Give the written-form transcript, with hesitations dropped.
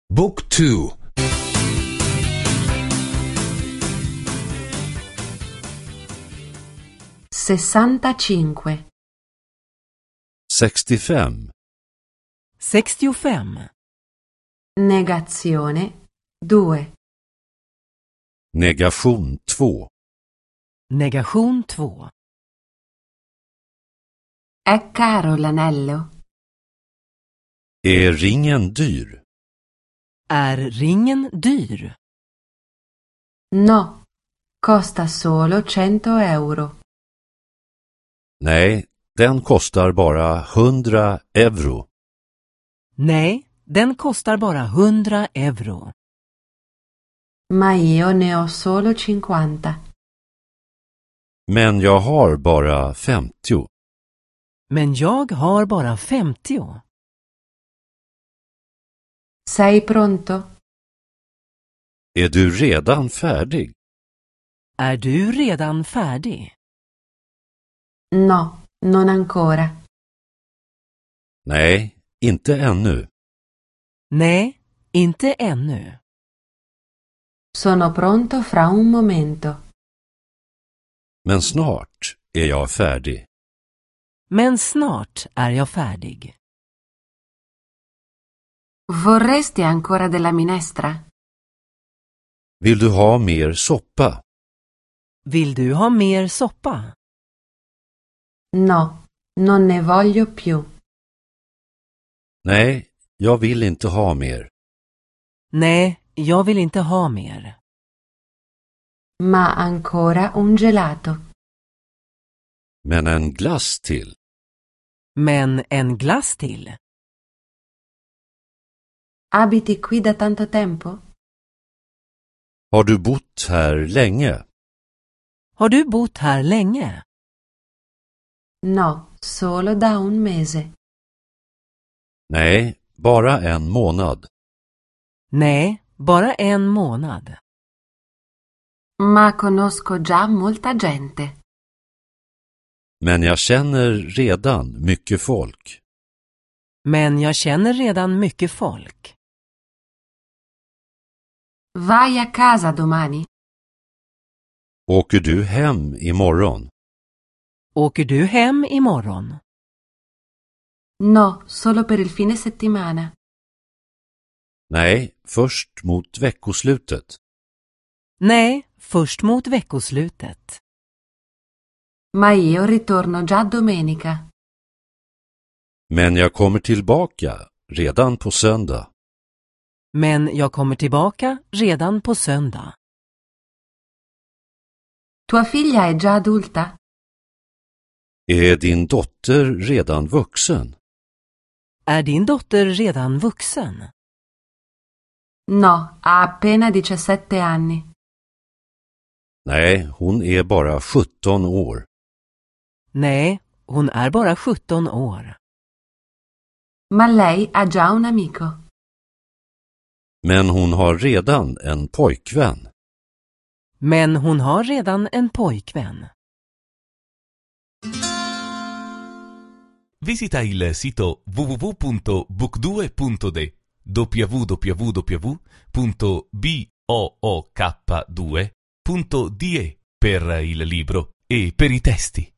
Book 2. 65. 65. 65. Negazione 2. Negation 2. Negation 2. È caro l'anello? Är ringen dyr? Är ringen dyr? No, costa solo 100 euro. Nej, den kostar bara 100 euro. Nej, den kostar bara 100 euro. Ma io ne ho solo 50. Men jag har bara 50. Men jag har bara 50. Sei pronto? Är du redan färdig? Är du redan färdig? No, non ancora. Nej, inte ännu. Nej, inte ännu. Sono pronto fra un momento. Men snart är jag färdig. Men snart är jag färdig. Vorresti ancora della minestra? Vill du ha mer soppa? Vill du ha mer soppa? No, non ne voglio più. Nej, jag vill inte ha mer. Nej, jag vill inte ha mer. Ma ancora un gelato. Men en glass till. Men en glass till. Abiti qui da tanto tempo? Har du bott här länge? Har du bott här länge? No, solo da un mese. Nej, bara en månad. Nej, bara en månad. Ma conosco già molta gente. Men jag känner redan mycket folk. Men jag känner redan mycket folk. Vai a casa domani? Åker du hem imorgon? Åker du hem imorgon? No, solo per il fine settimana. Nej, först mot veckoslutet. Nej, först mot veckoslutet. Ma io ritorno già domenica. Men jag kommer tillbaka redan på söndag. Men jag kommer tillbaka redan på söndag. Tua figlia è già adulta? Är din dotter redan vuxen? Är din dotter redan vuxen? No, ha appena 17 anni. Nej, hon är bara 17 år. Nej, hon är bara 17 år. Ma lei ha già un amico. Men hon har redan en pojkvän. Men hon har redan en pojkvän. Visita il sito www.book2.de www.book2.de per il libro e per i testi.